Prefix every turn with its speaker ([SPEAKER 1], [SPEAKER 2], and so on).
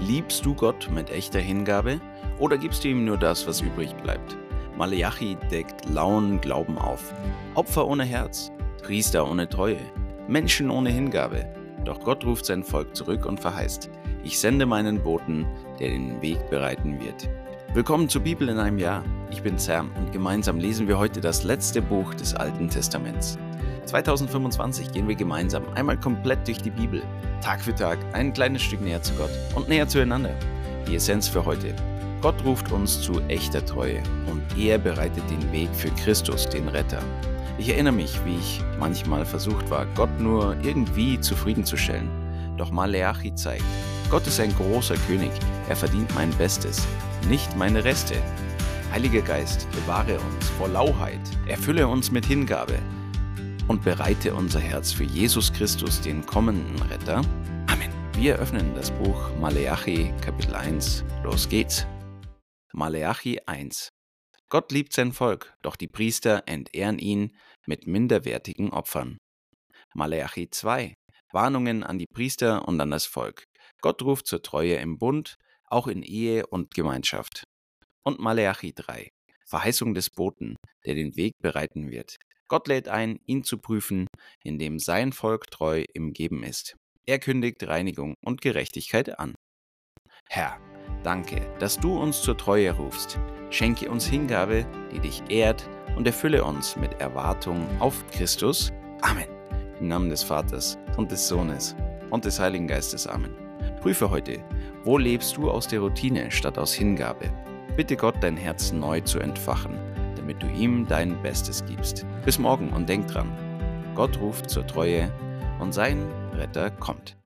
[SPEAKER 1] Liebst du Gott mit echter Hingabe oder gibst du ihm nur das, was übrig bleibt? Maleachi deckt lauen Glauben auf. Opfer ohne Herz, Priester ohne Treue, Menschen ohne Hingabe. Doch Gott ruft sein Volk zurück und verheißt: Ich sende meinen Boten, der den Weg bereiten wird. Willkommen zur Bibel in einem Jahr. Ich bin Sam und gemeinsam lesen wir heute das letzte Buch des Alten Testaments. 2025 gehen wir gemeinsam einmal komplett durch die Bibel. Tag für Tag ein kleines Stück näher zu Gott und näher zueinander. Die Essenz für heute: Gott ruft uns zu echter Treue und er bereitet den Weg für Christus, den Retter. Ich erinnere mich, wie ich manchmal versucht war, Gott nur irgendwie zufriedenzustellen. Doch Maleachi zeigt: Gott ist ein großer König, er verdient mein Bestes, nicht meine Reste. Heiliger Geist, bewahre uns vor Lauheit, erfülle uns mit Hingabe und bereite unser Herz für Jesus Christus, den kommenden Retter. Amen. Wir öffnen das Buch Maleachi, Kapitel 1. Los geht's. Maleachi 1. Gott liebt sein Volk, doch die Priester entehren ihn mit minderwertigen Opfern. Maleachi 2. Warnungen an die Priester und an das Volk. Gott ruft zur Treue im Bund, auch in Ehe und Gemeinschaft. Und Maleachi 3. Verheißung des Boten, der den Weg bereiten wird. Gott lädt ein, ihn zu prüfen, indem sein Volk treu im Geben ist. Er kündigt Reinigung und Gerechtigkeit an. Herr, danke, dass du uns zur Treue rufst. Schenke uns Hingabe, die dich ehrt, und erfülle uns mit Erwartung auf Christus. Amen. Im Namen des Vaters und des Sohnes und des Heiligen Geistes. Amen. Prüfe heute: Wo lebst du aus der Routine statt aus Hingabe? Bitte Gott, dein Herz neu zu entfachen, damit du ihm dein Bestes gibst. Bis morgen und denk dran: Gott ruft zur Treue und sein Retter kommt.